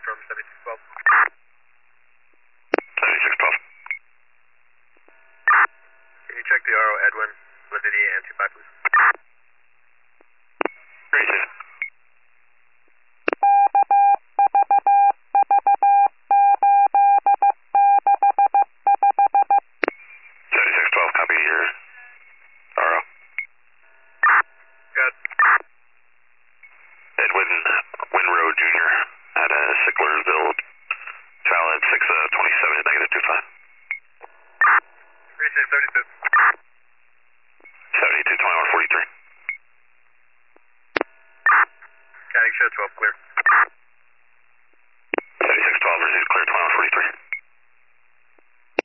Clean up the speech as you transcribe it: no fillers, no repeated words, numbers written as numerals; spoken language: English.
from 7612. 7612. Can you check the RO Edwin, validity, and 25, please? Great, sir. 7612, copy your RO. Good. Edwin Winrow Jr. at Sicklersville, valid 627 negative 25. 3672. 72 21 43. County show 12 clear.